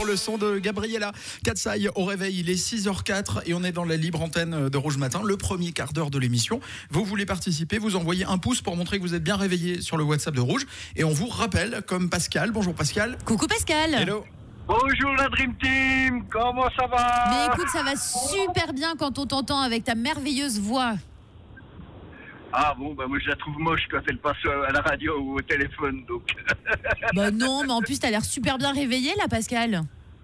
le son de Gabriella Katsai au réveil. Il est 6h04 et on est dans la libre antenne de Rouge Matin, le premier quart d'heure de l'émission. Vous voulez participer, vous envoyez un pouce pour montrer que vous êtes bien réveillé sur le WhatsApp de Rouge. Et on vous rappelle, comme Pascal. Bonjour Pascal. Coucou Pascal. Hello. Bonjour la Dream Team, comment ça va? Mais écoute, ça va super bien quand on t'entend avec ta merveilleuse voix. Ah bon, bah moi je la trouve moche quand elle passe à la radio ou au téléphone, donc... Bah non, mais en plus t'as l'air super bien réveillé là Pascal.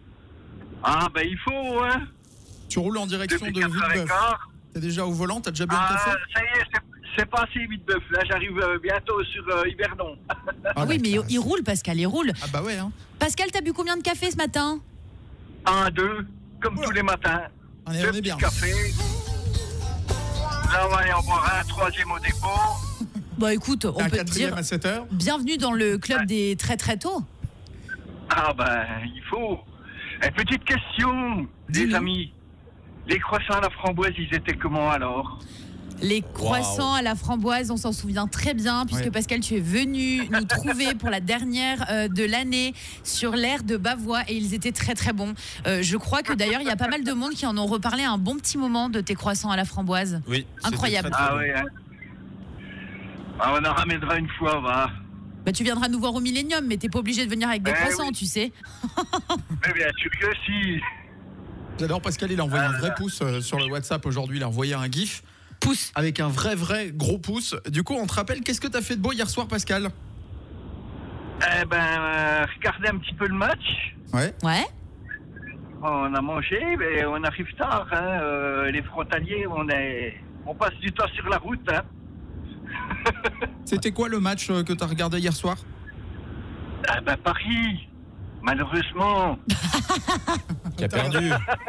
Ah bah il faut, hein. Tu roules en direction Depuis de 4h15. Villebeuf. T'es déjà au volant, t'as déjà bu un café? Ça y est, c'est passé Villebeuf, là j'arrive bientôt sur Yverdon. Ah oui, mais il roule Pascal, il roule. Ah bah ouais, hein. Pascal, t'as bu combien de café ce matin? 1, 2, comme tous les matins. On est 2 bien. petits cafés. Là on va aller en boire un troisième au dépôt. Bah écoute, on Un peut te quatrième dire à 7h. bienvenue dans le club des très très tôt. Ah ben il faut. Et petite question, Dis-nous. les amis. Les croissants à la framboise, ils étaient comment alors? Les croissants à la framboise, on s'en souvient très bien puisque Ouais. Pascal, tu es venu nous trouver pour la dernière de l'année sur l'aire de Bavois et ils étaient très très bons. Je crois que d'ailleurs il y a pas mal de monde qui en ont reparlé un bon petit moment de tes croissants à la framboise. Oui, c'était Incroyable. très, très Ah bon. oui, hein. Ah, on en ramènera une fois, va. Bah tu viendras nous voir au Millennium, mais t'es pas obligé de venir avec des croissants, oui. tu sais. Mais bien sûr que si. J'adore Pascal, il a envoyé un vrai pouce sur le WhatsApp aujourd'hui. Il a envoyé un gif. Pouce. Avec un vrai gros pouce. Du coup, on te rappelle, qu'est-ce que t'as fait de beau hier soir, Pascal? Eh ben, regardez un petit peu le match. Ouais. Ouais. On a mangé, mais on arrive tard. Hein. Les frontaliers, on passe du temps sur la route. Hein. C'était quoi le match que t'as regardé hier soir? Ah ben, Paris, malheureusement. Qui a perdu.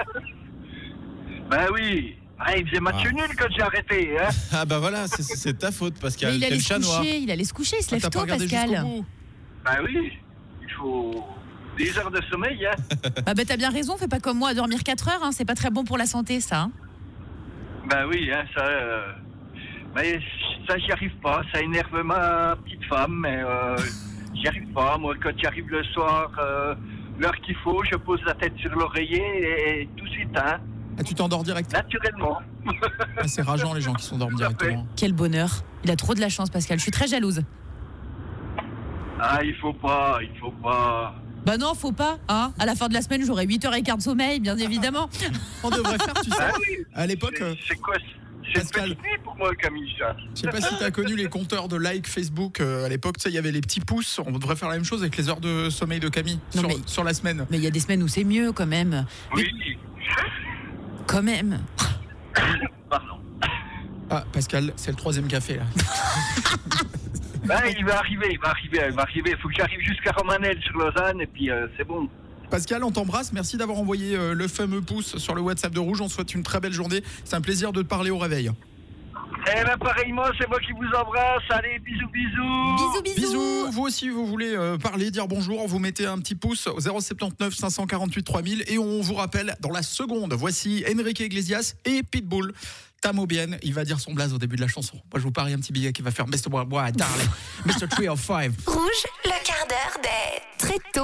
Ben oui. Ah, il faisait match nul quand j'ai arrêté. Hein. Ah bah voilà, c'est ta faute Pascal. Mais il allait Quel se chat noir. coucher, il allait se coucher, il se Ah, lève t'as pas tôt regardé Pascal. jusqu'au bout. Ben oui, il faut des heures de sommeil. Hein. Bah t'as bien raison, fais pas comme moi à dormir 4 heures, hein, c'est pas très bon pour la santé ça. Hein. Ben oui, hein, ça... Mais ça, j'y arrive pas. Ça énerve ma petite femme, mais j'y arrive pas. Moi, quand j'arrive le soir, l'heure qu'il faut, je pose la tête sur l'oreiller et tout de suite, hein, Ah, tu t'endors direct. naturellement. Ah, c'est rageant les gens qui s'endorment directement. Quel bonheur. Il a trop de la chance Pascal, je suis très jalouse. Ah, il faut pas. Bah non, faut pas, hein. À la fin de la semaine, j'aurai 8h15 de sommeil, bien évidemment. On devrait faire, tu sais, Ah oui. à l'époque, C'est quoi? C'est une Pascal. petite nuit pour moi, Camille, ça. je sais pas si t'as connu les compteurs de like Facebook. À l'époque, tu sais, il y avait les petits pouces. On devrait faire la même chose avec les heures de sommeil de Camille Non, sur, mais- sur la semaine. Mais il y a des semaines où c'est mieux quand même. Oui. Quand même. Pardon. Ah, Pascal, c'est le 3e café là. Ben, il va arriver. Il faut que j'arrive jusqu'à Romanel sur Lausanne et puis c'est bon. Pascal, on t'embrasse. Merci d'avoir envoyé le fameux pouce sur le WhatsApp de Rouge. On souhaite une très belle journée. C'est un plaisir de te parler au réveil. Eh ben, pareillement, c'est moi qui vous embrasse. Allez, bisous. Bisous, bisous. Bisous. Vous aussi, vous voulez parler, dire bonjour, vous mettez un petit pouce au 079 548 3000 et on vous rappelle dans la seconde. Voici Enrique Iglesias et Pitbull. Tamo bien, il va dire son blaze au début de la chanson. Moi, je vous parie un petit billet qui va faire Mr. Bois, darling, Mr. 305. Rouge, le quart d'heure des très tôt.